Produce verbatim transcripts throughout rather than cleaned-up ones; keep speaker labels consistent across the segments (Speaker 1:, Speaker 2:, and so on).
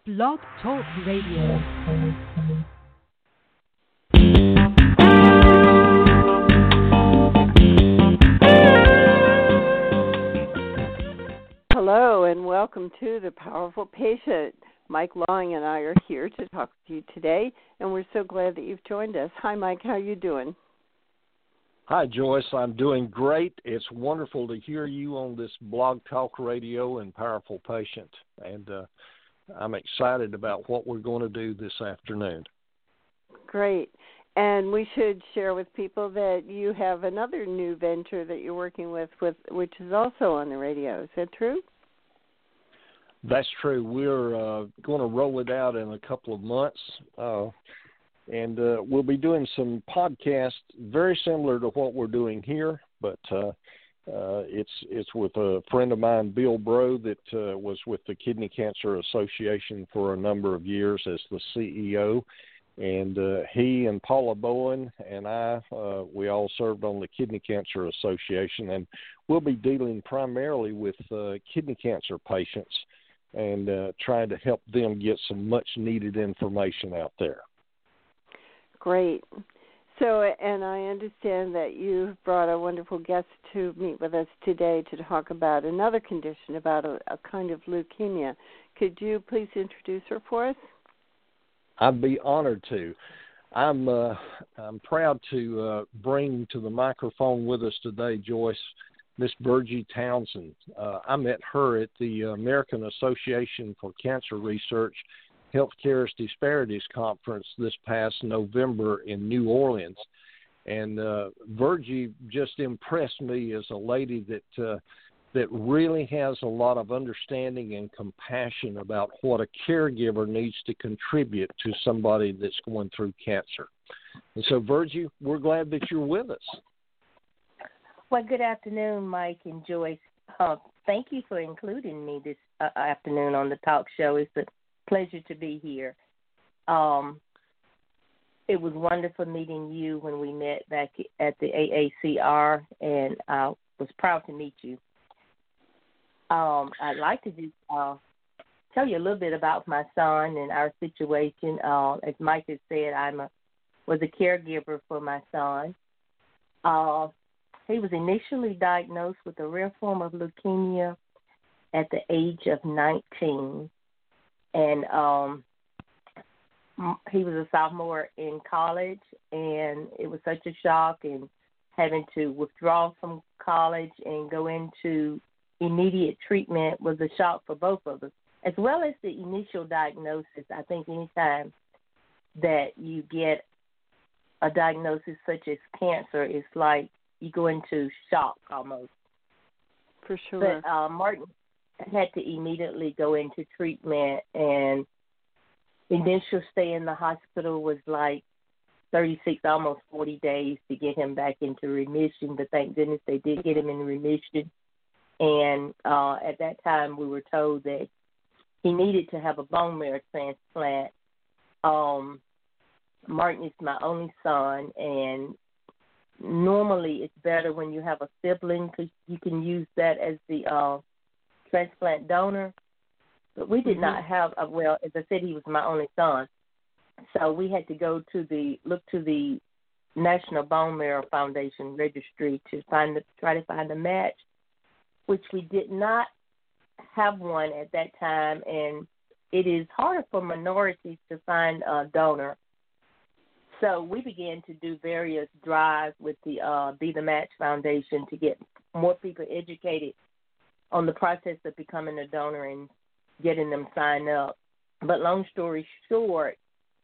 Speaker 1: Blog Talk Radio.
Speaker 2: Hello and welcome to The Powerful Patient. Mike Long and I are here to talk to you today, and we're so glad that you've joined us. Hi, Mike. How are you doing?
Speaker 3: Hi, Joyce. I'm doing great. It's wonderful to hear you on this Blog Talk Radio and Powerful Patient, and uh, I'm excited about what we're going to do this afternoon.
Speaker 2: Great. And we should share with people that you have another new venture that you're working with, with which is also on the radio. Is that true?
Speaker 3: That's true. We're uh, going to roll it out in a couple of months, uh, and uh, we'll be doing some podcasts very similar to what we're doing here, but uh, uh, it's it's with a friend of mine, Bill Bro, that uh, was with the Kidney Cancer Association for a number of years as the C E O, and uh, he and Paula Bowen and I, uh, we all served on the Kidney Cancer Association, and we'll be dealing primarily with uh, kidney cancer patients and uh, trying to help them get some much-needed information out there.
Speaker 2: Great. So, and I understand that you've brought a wonderful guest to meet with us today to talk about another condition, about a, a kind of leukemia. Could you please introduce her for us?
Speaker 3: I'd be honored to. I'm uh, I'm proud to uh, bring to the microphone with us today, Joyce, Miss Virgie Townsend. Uh, I met her at the American Association for Cancer Research Healthcare Disparities Conference this past November in New Orleans. And uh, Virgie just impressed me as a lady that uh, that really has a lot of understanding and compassion about what a caregiver needs to contribute to somebody that's going through cancer. And so, Virgie, we're glad that you're with us.
Speaker 4: Well, good afternoon, Mike and Joyce. Uh, thank you for including me this uh, afternoon on the talk show. It's a pleasure to be here. Um, it was wonderful meeting you when we met back at the A A C R, and I was proud to meet you. Um, I'd like to just uh, tell you a little bit about my son and our situation. Uh, as Mike has said, I was a caregiver for my son. Uh, he was initially diagnosed with a rare form of leukemia at the age of nineteen. And um, he was a sophomore in college, and it was such a shock, and having to withdraw from college and go into immediate treatment was a shock for both of us, as well as the initial diagnosis. I think anytime that you get a diagnosis such as cancer, it's like you go into shock almost.
Speaker 2: For sure.
Speaker 4: But uh, Martin had to immediately go into treatment, and initial stay in the hospital was like thirty-six, almost forty days to get him back into remission. But thank goodness they did get him in remission. And uh, at that time, we were told that he needed to have a bone marrow transplant. Um, Martin is my only son, and normally it's better when you have a sibling because you can use that as the uh, transplant donor. But we did mm-hmm. not have, a, well, as I said, he was my only son. So we had to go to the, look to the National Bone Marrow Foundation registry to find the, try to find a match, which we did not have one at that time. And it is harder for minorities to find a donor. So we began to do various drives with the uh, Be the Match Foundation to get more people educated on the process of becoming a donor and getting them signed up. But long story short,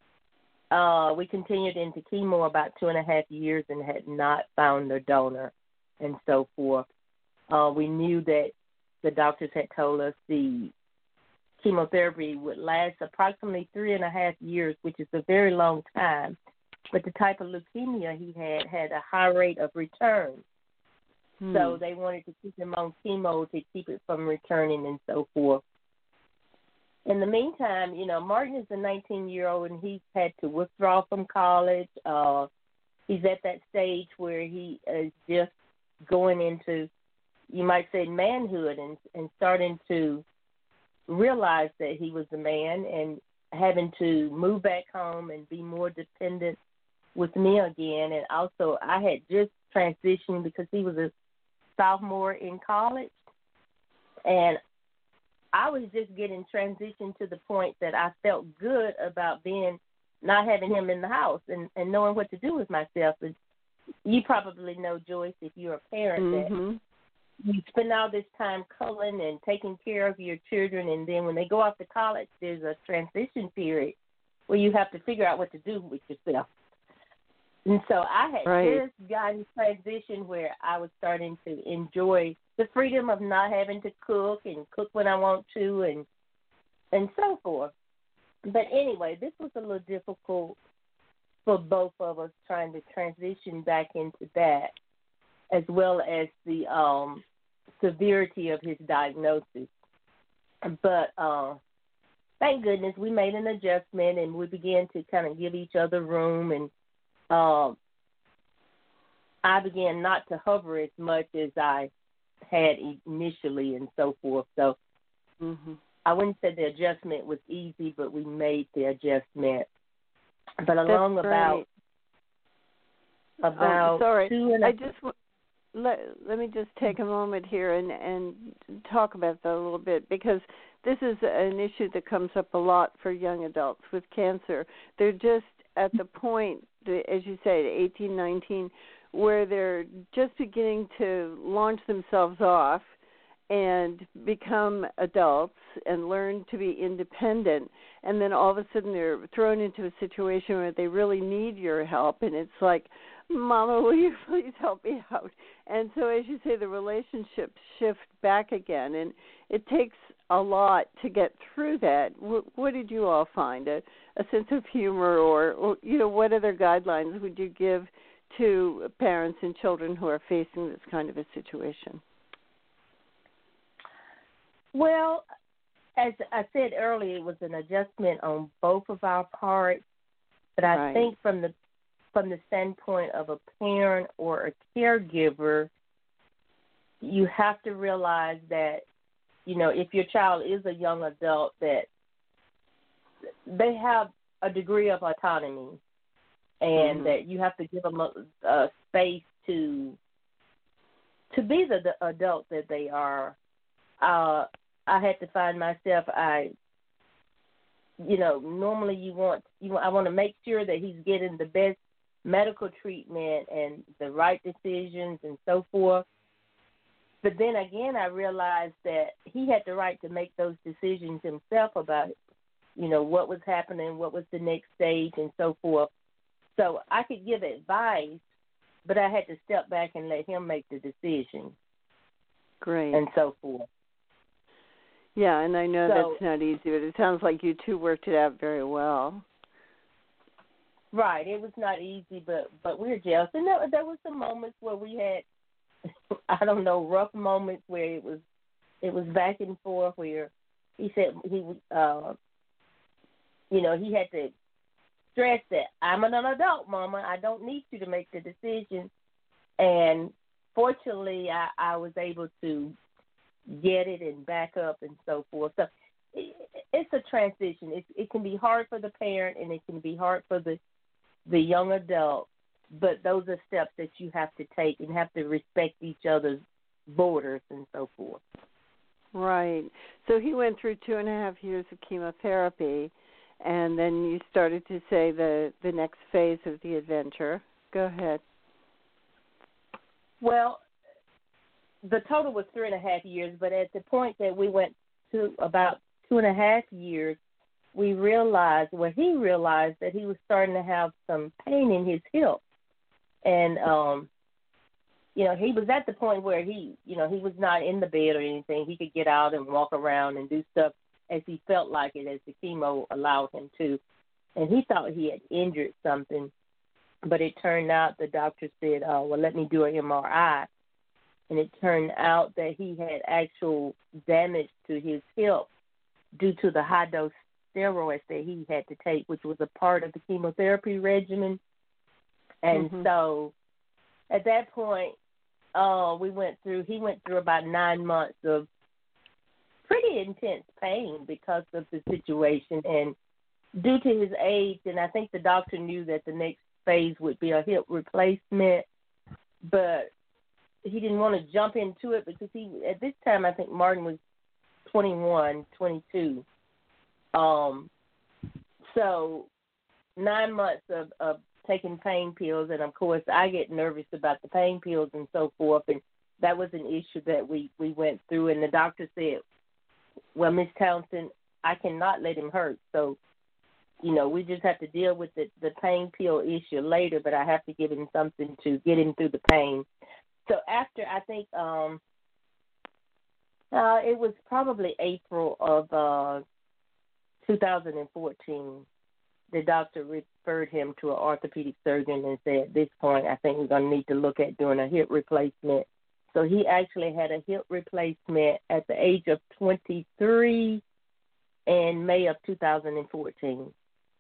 Speaker 4: uh, we continued into chemo about two and a half years and had not found a donor and so forth. Uh, we knew that the doctors had told us the chemotherapy would last approximately three and a half years, which is a very long time. But the type of leukemia he had had a high rate of return. Hmm. So they wanted to keep him on chemo to keep it from returning and so forth. In the meantime, you know, Martin is a nineteen-year-old, and he's had to withdraw from college. Uh, he's at that stage where he is just going into, you might say, manhood and, and starting to realized that he was a man and having to move back home and be more dependent with me again. And also I had just transitioned because he was a sophomore in college. And I was just getting transitioned to the point that I felt good about being, not having him in the house and, and knowing what to do with myself. And you probably know, Joyce, if you're a parent,
Speaker 2: Mm-hmm.
Speaker 4: that you spend all this time culling and taking care of your children, and then when they go off to college, there's a transition period where you have to figure out what to do with yourself. And so I had
Speaker 2: Right.
Speaker 4: just gotten transition where I was starting to enjoy the freedom of not having to cook and cook when I want to and and so forth. But anyway, this was a little difficult for both of us trying to transition back into that, as well as the um, severity of his diagnosis. But uh, thank goodness we made an adjustment and we began to kind of give each other room, and um, I began not to hover as much as I had initially and so forth. So
Speaker 2: Mm-hmm.
Speaker 4: I wouldn't say the adjustment was easy, but we made the adjustment. But along
Speaker 2: That's
Speaker 4: about
Speaker 2: great.
Speaker 4: about
Speaker 2: oh, sorry.
Speaker 4: two and a
Speaker 2: I just w- let let me just take a moment here and and talk about that a little bit, because this is an issue that comes up a lot for young adults with cancer. They're just at the point, as you say, at eighteen, nineteen, where they're just beginning to launch themselves off and become adults and learn to be independent, and then all of a sudden they're thrown into a situation where they really need your help, and it's like, Mama, will you please help me out? And so, as you say, the relationships shift back again, and it takes a lot to get through that. What, what did you all find? A, a sense of humor, or, or, you know, what other guidelines would you give to parents and children who are facing this kind of a situation?
Speaker 4: Well, as I said earlier, it was an adjustment on both of our parts. But I
Speaker 2: Right.
Speaker 4: think from the from the standpoint of a parent or a caregiver, you have to realize that, you know, if your child is a young adult, that they have a degree of autonomy, and
Speaker 2: Mhm.
Speaker 4: that you have to give them a, a space to to be the, the adult that they are. Uh, I had to find myself, I, you know, normally you want, you I want to make sure that he's getting the best medical treatment and the right decisions and so forth. But then again, I realized that he had the right to make those decisions himself about, you know, what was happening, what was the next stage and so forth. So I could give advice, but I had to step back and let him make the decision.
Speaker 2: Great.
Speaker 4: And so forth.
Speaker 2: Yeah, and I know
Speaker 4: So,
Speaker 2: that's not easy, but it sounds like you two worked it out very well.
Speaker 4: Right. It was not easy, but but we were jealous. And there, there were some moments where we had, I don't know, rough moments where it was it was back and forth, where he said he, uh, you know, he had to stress that I'm an adult, Mama. I don't need you to make the decision. And fortunately, I, I was able to get it and back up and so forth. So it, it's a transition. It, it can be hard for the parent and it can be hard for the the young adult, but those are steps that you have to take and have to respect each other's borders and so forth.
Speaker 2: Right. So he went through two and a half years of chemotherapy, and then you started to say the, the next phase of the adventure. Go ahead.
Speaker 4: Well, the total was three and a half years, but at the point that we went to about two and a half years, we realized, well, he realized that he was starting to have some pain in his hip. And, um, you know, he was at the point where he, you know, he was not in the bed or anything. He could get out and walk around and do stuff as he felt like it, as the chemo allowed him to. And he thought he had injured something, but it turned out the doctor said, oh, well, let me do an M R I. And it turned out that he had actual damage to his hip due to the high-dose steroids that he had to take, which was a part of the chemotherapy regimen. And
Speaker 2: Mm-hmm.
Speaker 4: so at that point, uh, we went through, he went through about nine months of pretty intense pain because of the situation. And due to his age, and I think the doctor knew that the next phase would be a hip replacement, but he didn't want to jump into it because he, at this time, I think Martin was twenty-one, twenty-two. Um, so nine months of, of taking pain pills, and of course I get nervous about the pain pills and so forth, and that was an issue that we, we went through, and the doctor said, well, Miss Townsend, I cannot let him hurt, so, you know, we just have to deal with the, the pain pill issue later, but I have to give him something to get him through the pain. So after, I think, um, uh, it was probably April of uh, two thousand fourteen, the doctor referred him to an orthopedic surgeon and said, at this point, I think we're going to need to look at doing a hip replacement. So he actually had a hip replacement at the age of twenty-three in May of two thousand fourteen.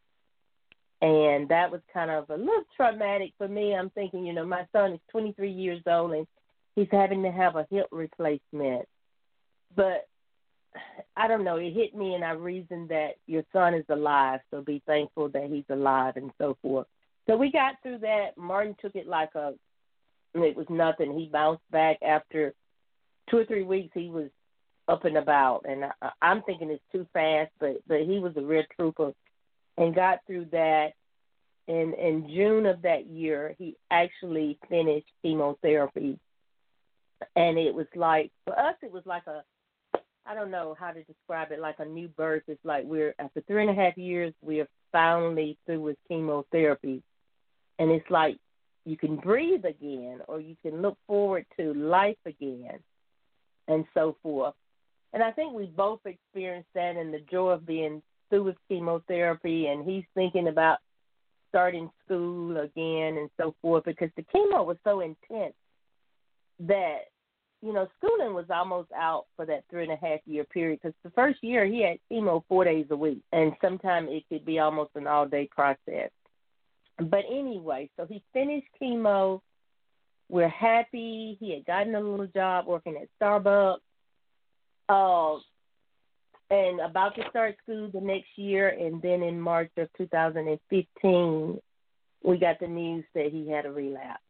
Speaker 4: And that was kind of a little traumatic for me. I'm thinking, you know, my son is twenty-three years old and he's having to have a hip replacement. But I don't know, it hit me and I reasoned that your son is alive, so be thankful that he's alive and so forth. So we got through that. Martin took it like a, it was nothing. He bounced back after two or three weeks. He was up and about, and I, I'm thinking it's too fast, but, but he was a real trooper and got through that. And in June of that year, he actually finished chemotherapy. And it was like, for us, it was like a, I don't know how to describe it, like a new birth. It's like we're, after three and a half years, we are finally through with chemotherapy. And it's like you can breathe again, or you can look forward to life again, and so forth. And I think we both experienced that, and the joy of being through with chemotherapy, and he's thinking about starting school again and so forth, because the chemo was so intense that, you know, schooling was almost out for that three and a half year period, because the first year he had chemo four days a week, and sometimes it could be almost an all-day process. But anyway, so he finished chemo. We're happy. He had gotten a little job working at Starbucks, uh, and about to start school the next year. And then in March of two thousand fifteen, we got the news that he had a relapse.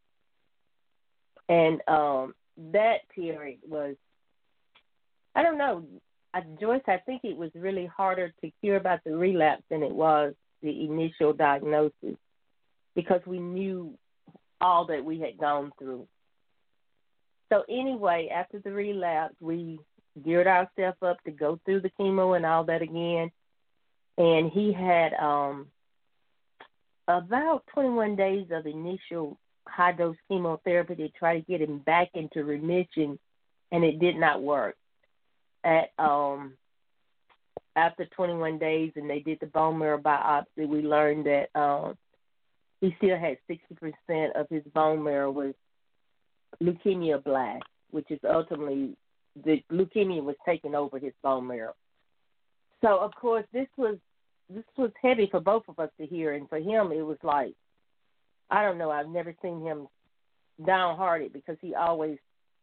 Speaker 4: And um, that period was, I don't know, I, Joyce, I think it was really harder to hear about the relapse than it was the initial diagnosis, because we knew all that we had gone through. So anyway, after the relapse, we geared ourselves up to go through the chemo and all that again. And he had um, about twenty-one days of initial high-dose chemotherapy to try to get him back into remission, and it did not work. At um, after twenty-one days, and they did the bone marrow biopsy, we learned that um, he still had sixty percent of his bone marrow was leukemia blast, which is ultimately the leukemia was taking over his bone marrow. So, of course, this was this was heavy for both of us to hear, and for him it was like, I don't know, I've never seen him downhearted, because he always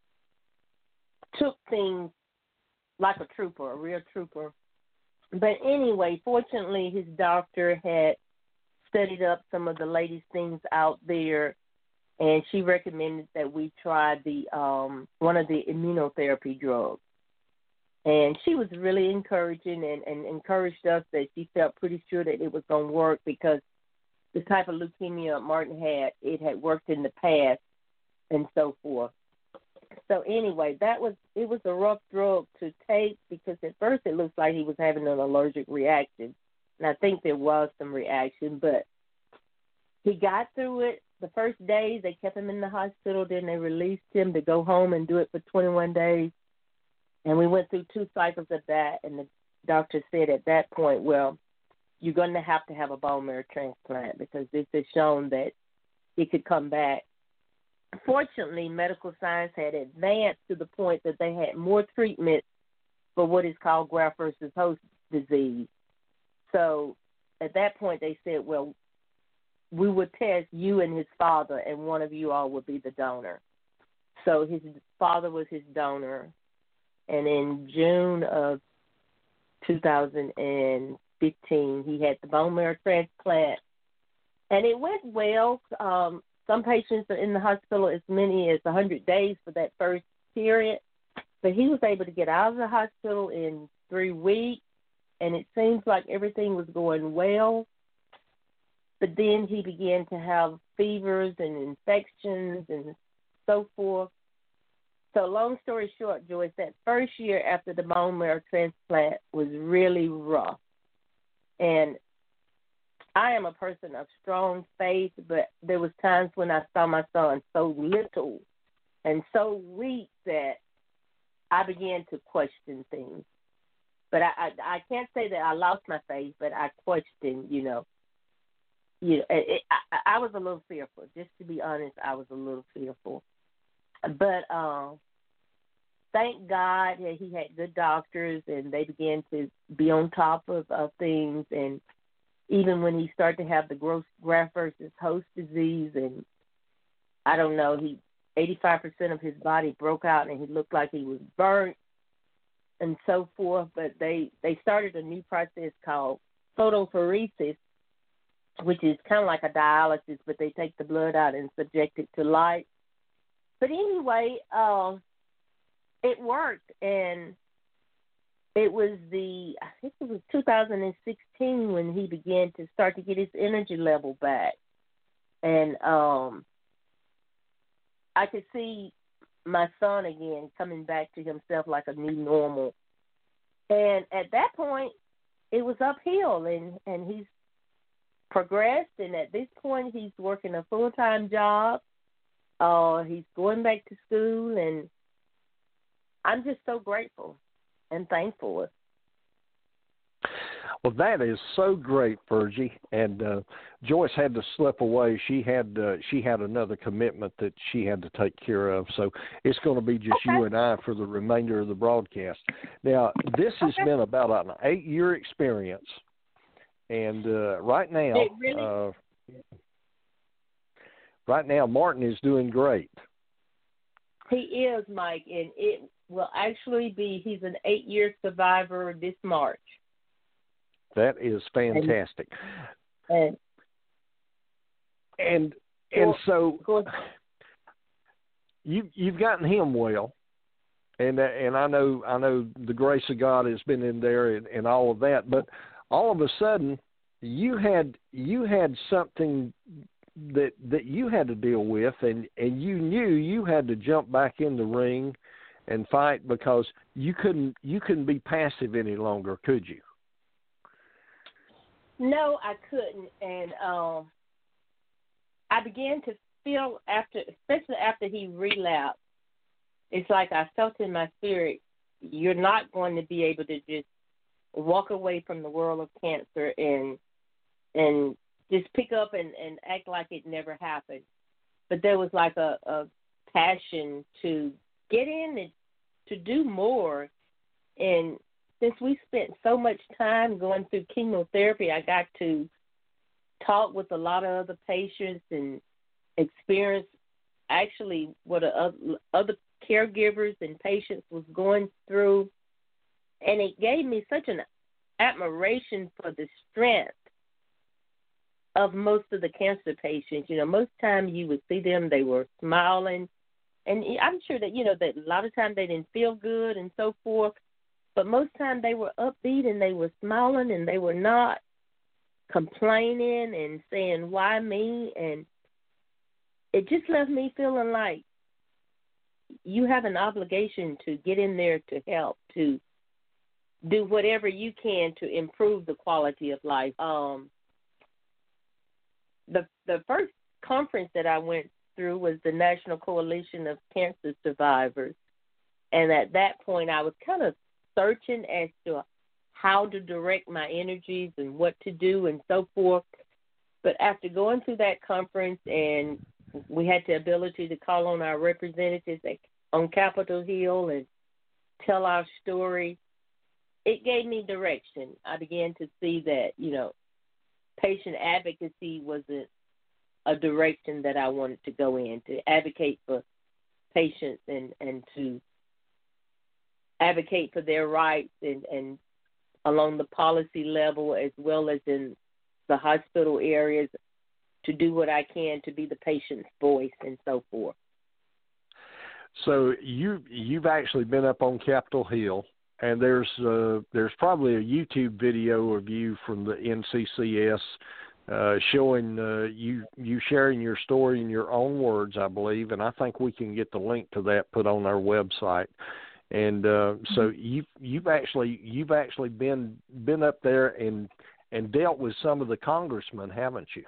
Speaker 4: took things like a trooper, a real trooper. But anyway, fortunately, his doctor had studied up some of the latest things out there, and she recommended that we try the um, one of the immunotherapy drugs. And she was really encouraging and, and encouraged us that she felt pretty sure that it was going to work, because the type of leukemia Martin had, it had worked in the past and so forth. So anyway, that was it was a rough drug to take, because at first it looked like he was having an allergic reaction. And I think there was some reaction, but he got through it. The first days, they kept him in the hospital. Then they released him to go home and do it for twenty-one days. And we went through two cycles of that, and the doctor said at that point, well, you're going to have to have a bone marrow transplant, because this has shown that it could come back. Fortunately, medical science had advanced to the point that they had more treatment for what is called graft versus host disease. So at that point, they said, well, we would test you and his father, and one of you all would be the donor. So his father was his donor, And in June of two thousand fifteen, he had the bone marrow transplant. And it went well. Um, some patients are in the hospital as many as one hundred days for that first period. But he was able to get out of the hospital in three weeks, and it seems like everything was going well. But then he began to have fevers and infections and so forth. So long story short, Joyce, that first year after the bone marrow transplant was really rough. And I am a person of strong faith, but there was times when I saw my son so little and so weak that I began to question things. But I, I, I can't say that I lost my faith, but I questioned, you know. You know, it, I, I was a little fearful. Just to be honest, I was a little fearful. But um, thank God that he had good doctors, and they began to be on top of, of things. And even when he started to have the gross graft versus host disease, and I don't know, he eighty-five percent of his body broke out, and he looked like he was burnt and so forth. But they, they started a new process called photopheresis, which is kind of like a dialysis, but they take the blood out and subject it to light. But anyway, uh, it worked, and it was the, I think it was two thousand sixteen when he began to start to get his energy level back. And um, I could see my son again coming back to himself like a new normal. And at that point, it was uphill, and, and he's progressed, and at this point, he's working a full-time job. Uh, he's going back to school, and I'm just so grateful and thankful.
Speaker 3: Well, that is so great, Virgie. And uh, Joyce had to slip away. She had uh, she had another commitment that she had to take care of. So it's going to be just
Speaker 4: okay.
Speaker 3: you and I for the remainder of the broadcast. Now, this has
Speaker 4: okay.
Speaker 3: been about an eight-year experience. And uh, right now,
Speaker 4: really?
Speaker 3: uh, right now, Martin is doing great.
Speaker 4: He is, Mike, and it will actually be, he's an eight-year survivor this March.
Speaker 3: That is fantastic.
Speaker 4: And
Speaker 3: and and so
Speaker 4: course,
Speaker 3: you you've gotten him well, and and I know I know the grace of God has been in there and, and all of that, but all of a sudden you had you had something that that you had to deal with, and, and you knew you had to jump back in the ring and fight because you couldn't you couldn't be passive any longer, could you?
Speaker 4: No, I couldn't, and um, I began to feel after, especially after he relapsed, it's like I felt in my spirit, you're not going to be able to just walk away from the world of cancer and and just pick up and, and act like it never happened. But there was like a, a passion to get in and to do more. And since we spent so much time going through chemotherapy, I got to talk with a lot of other patients and experience actually what a, other caregivers and patients was going through. And it gave me such an admiration for the strength of most of the cancer patients. You know, most times you would see them, they were smiling. And I'm sure that, you know, that a lot of times they didn't feel good and so forth. But most times they were upbeat and they were smiling and they were not complaining and saying, why me? And it just left me feeling like you have an obligation to get in there to help, to do whatever you can to improve the quality of life. Um, the the first conference that I went through was the National Coalition of Cancer Survivors. And at that point, I was kind of searching as to how to direct my energies and what to do and so forth. But after going through that conference, and we had the ability to call on our representatives at, on Capitol Hill and tell our story, it gave me direction. I began to see that, you know, patient advocacy was a, a direction that I wanted to go in, to advocate for patients and, and to advocate for their rights and, and along the policy level as well as in the hospital areas to do what I can to be the patient's voice and so forth.
Speaker 3: So you you've actually been up on Capitol Hill, and there's uh, there's probably a YouTube video of you from the N C C S uh, showing uh, you you sharing your story in your own words, I believe, and I think we can get the link to that put on our website. And uh, so you you've actually you've actually been been up there and and dealt with some of the congressmen, haven't you?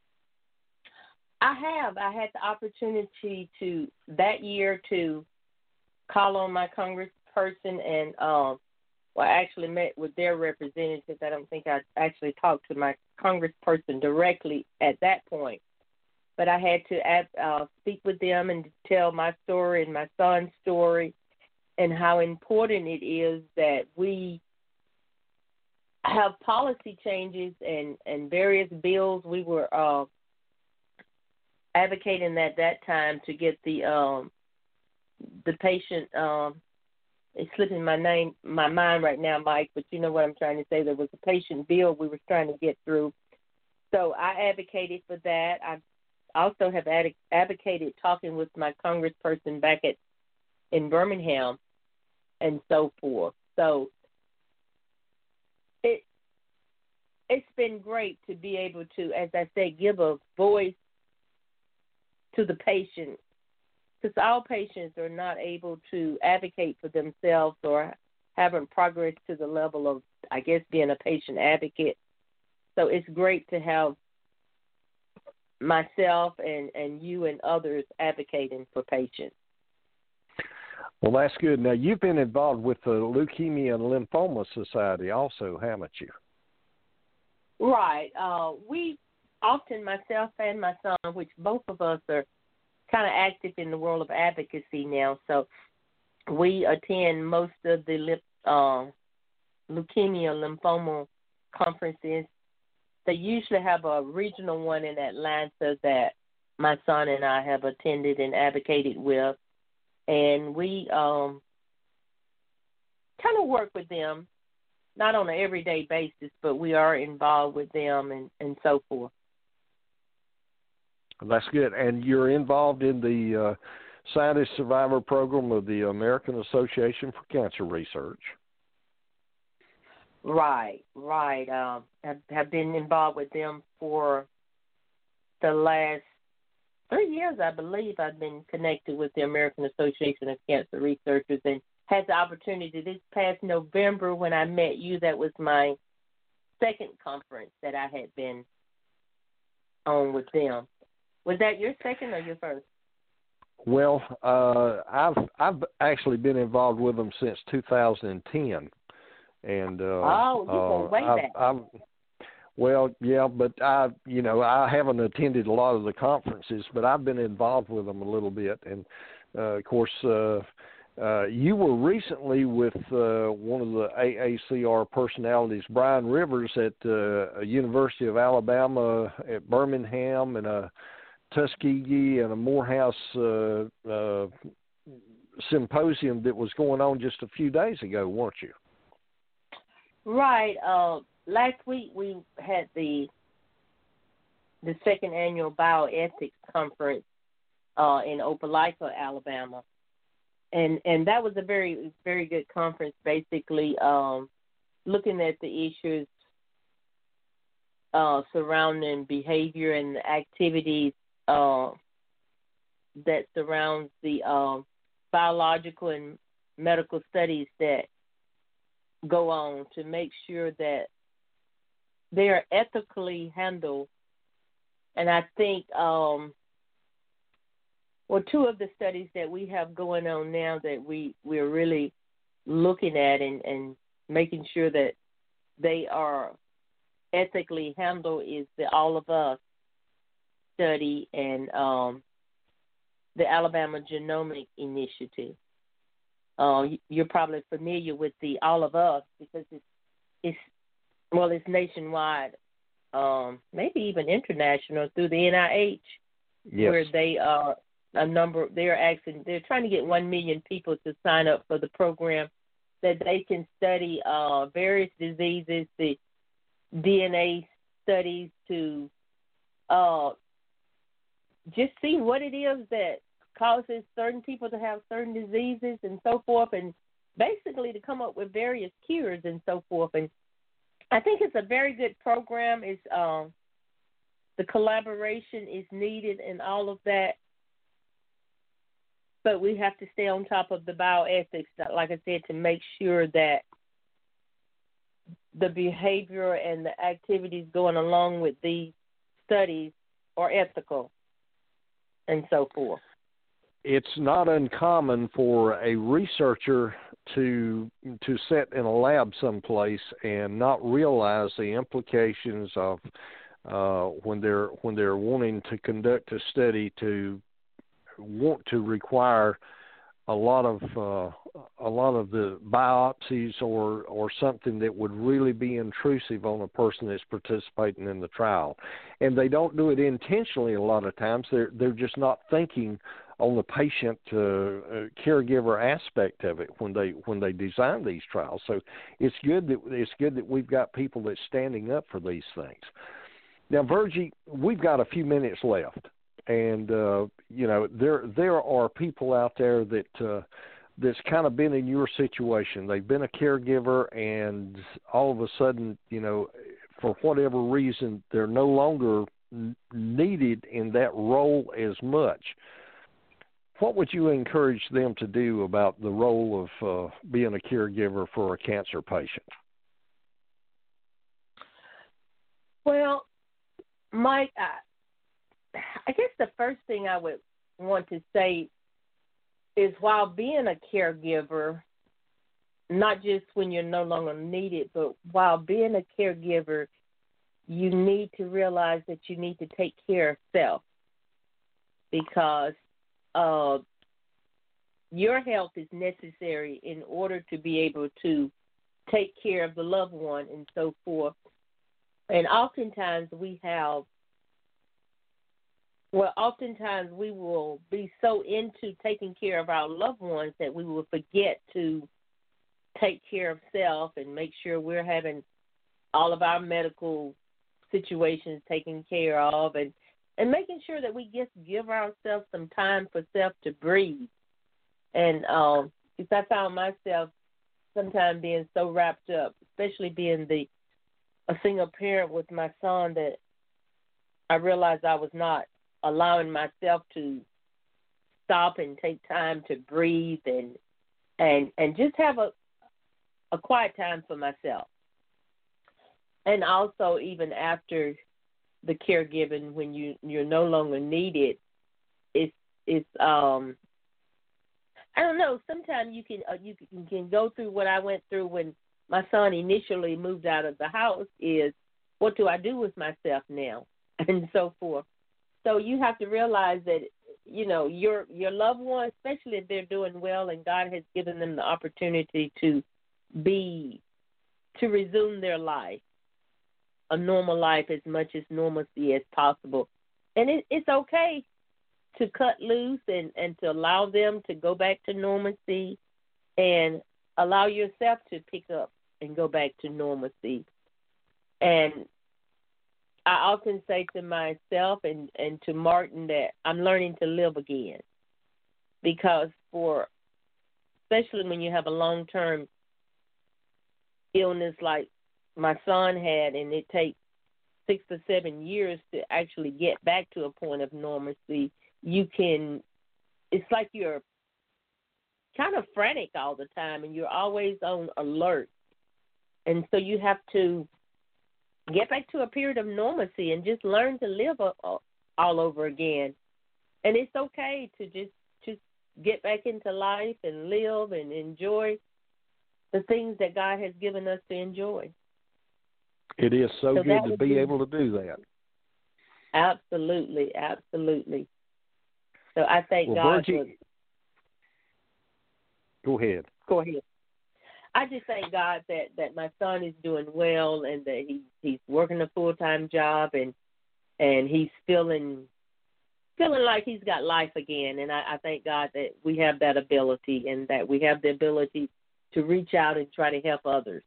Speaker 4: I have. I had the opportunity to that year to call on my congressperson and um, well, I actually met with their representatives. I don't think I actually talked to my congressperson directly at that point, but I had to uh, speak with them and tell my story and my son's story and how important it is that we have policy changes and, and various bills. We were uh, advocating at that time to get the um, the patient. Um, it's slipping my name, my mind right now, Mike. But you know what I'm trying to say. There was a patient bill we were trying to get through. So I advocated for that. I also have ad- advocated talking with my congressperson back at in Birmingham and so forth. So it it's been great to be able to, as I said, give a voice to the patient, because all patients are not able to advocate for themselves or haven't progressed to the level of, I guess, being a patient advocate. So it's great to have myself and, and you and others advocating for patients.
Speaker 3: Well, that's good. Now, you've been involved with the Leukemia and Lymphoma Society also, haven't you?
Speaker 4: Right. Uh, we often, myself and my son, which both of us are kind of active in the world of advocacy now, so we attend most of the uh, leukemia, lymphoma conferences. They usually have a regional one in Atlanta that my son and I have attended and advocated with. And we um, kind of work with them, not on an everyday basis, but we are involved with them and, and so forth.
Speaker 3: That's good. And you're involved in the uh, Scientist Survivor Program of the American Association for Cancer Research.
Speaker 4: Right, right. Um, have, have been involved with them for the last three years, I believe. I've been connected with the American Association of Cancer Researchers and had the opportunity this past November when I met you. That was my second conference that I had been on with them. Was that your second or your first?
Speaker 3: Well, uh, I've I've actually been involved with them since two thousand ten, and uh,
Speaker 4: oh, you go
Speaker 3: uh,
Speaker 4: way
Speaker 3: I've,
Speaker 4: back.
Speaker 3: I've, well, yeah, but I, you know, I haven't attended a lot of the conferences, but I've been involved with them a little bit, and uh, of course, uh, uh, you were recently with uh, one of the A A C R personalities, Brian Rivers, at uh, University of Alabama at Birmingham, and a Tuskegee and a Morehouse uh, uh, symposium that was going on just a few days ago, weren't you?
Speaker 4: Right. Uh, last week we had the the second annual bioethics conference uh, in Opelika, Alabama, and and that was a very very good conference. Basically, um, looking at the issues uh, surrounding behavior and the activities uh, that surrounds the uh, biological and medical studies that go on to make sure that they are ethically handled. And I think, um, well, two of the studies that we have going on now that we, we're really looking at and, and making sure that they are ethically handled is the All of Us study and um, the Alabama Genomic Initiative. Uh, you're probably familiar with the All of Us because it's, it's well, it's nationwide, um, maybe even international through the N I H,
Speaker 3: yes.
Speaker 4: where they are a number. They're asking, they're trying to get one million people to sign up for the program that they can study uh, various diseases, the D N A studies to uh, just see what it is that causes certain people to have certain diseases and so forth, and basically to come up with various cures and so forth. And I think it's a very good program. It's um, the collaboration is needed and all of that, but we have to stay on top of the bioethics, like I said, to make sure that the behavior and the activities going along with these studies are ethical and so forth.
Speaker 3: It's not uncommon for a researcher to to sit in a lab someplace and not realize the implications of uh, when they're when they're wanting to conduct a study to want to require a lot of uh, a lot of the biopsies or or something that would really be intrusive on a person that's participating in the trial, and they don't do it intentionally. A lot of times, they're they're just not thinking on the patient uh, uh, caregiver aspect of it when they when they design these trials. So it's good that it's good that we've got people that's standing up for these things. Now, Virgie, we've got a few minutes left. And, uh, you know, there there are people out there that uh, that's kind of been in your situation. They've been a caregiver, and all of a sudden, you know, for whatever reason, they're no longer n- needed in that role as much. What would you encourage them to do about the role of uh, being a caregiver for a cancer patient?
Speaker 4: Well, Mike, I, I guess the first thing I would want to say is while being a caregiver, not just when you're no longer needed, but while being a caregiver, you need to realize that you need to take care of self, because uh, your health is necessary in order to be able to take care of the loved one and so forth. And oftentimes we have, well, oftentimes we will be so into taking care of our loved ones that we will forget to take care of self and make sure we're having all of our medical situations taken care of, and, and making sure that we just give ourselves some time for self to breathe. And um, because I found myself sometimes being so wrapped up, especially being the a single parent with my son, that I realized I was not allowing myself to stop and take time to breathe and and and just have a a quiet time for myself. And also, even after the caregiving, when you you're no longer needed, it's it's um I don't know. Sometimes you can uh, you can, can go through what I went through when my son initially moved out of the house. Is what do I do with myself now, and so forth. So you have to realize that, you know, your your loved one, especially if they're doing well and God has given them the opportunity to be, to resume their life, a normal life, as much as normalcy as possible. And it, it's okay to cut loose and, and to allow them to go back to normalcy, and allow yourself to pick up and go back to normalcy. And I often say to myself and, and to Martin that I'm learning to live again, because for, especially when you have a long-term illness like my son had, and it takes six or seven years to actually get back to a point of normalcy, you can, it's like you're kind of frantic all the time and you're always on alert. And so you have to get back to a period of normalcy and just learn to live a, a, all over again. And it's okay to just, just get back into life and live and enjoy the things that God has given us to enjoy.
Speaker 3: It is so,
Speaker 4: so
Speaker 3: good to be,
Speaker 4: be
Speaker 3: able to do that.
Speaker 4: Absolutely, absolutely. So I thank
Speaker 3: well,
Speaker 4: God
Speaker 3: Virgie,
Speaker 4: for...
Speaker 3: Go ahead.
Speaker 4: Go ahead. I just thank God that, that my son is doing well, and that he, he's working a full-time job, and and he's feeling feeling like he's got life again. And I, I thank God that we have that ability, and that we have the ability to reach out and try to help others.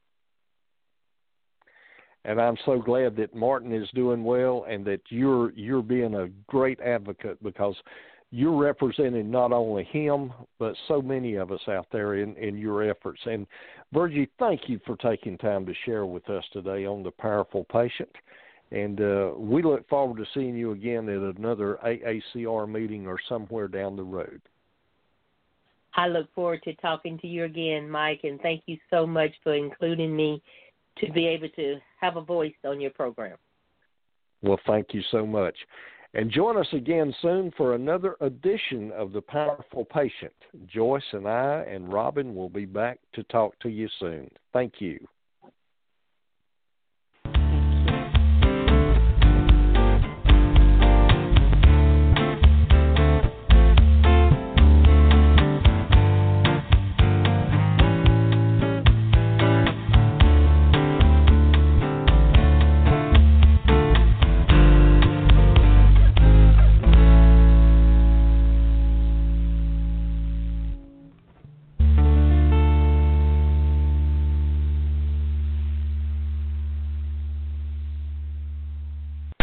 Speaker 3: And I'm so glad that Martin is doing well and that you're you're being a great advocate, because you're representing not only him, but so many of us out there in, in your efforts. And Virgie, thank you for taking time to share with us today on The Powerful Patient. And uh, we look forward to seeing you again at another A A C R meeting or somewhere down the road.
Speaker 4: I look forward to talking to you again, Mike, and thank you so much for including me to be able to have a voice on your program.
Speaker 3: Well, thank you so much. And join us again soon for another edition of The Powerful Patient. Joyce and I and Robin will be back to talk to you soon. Thank you.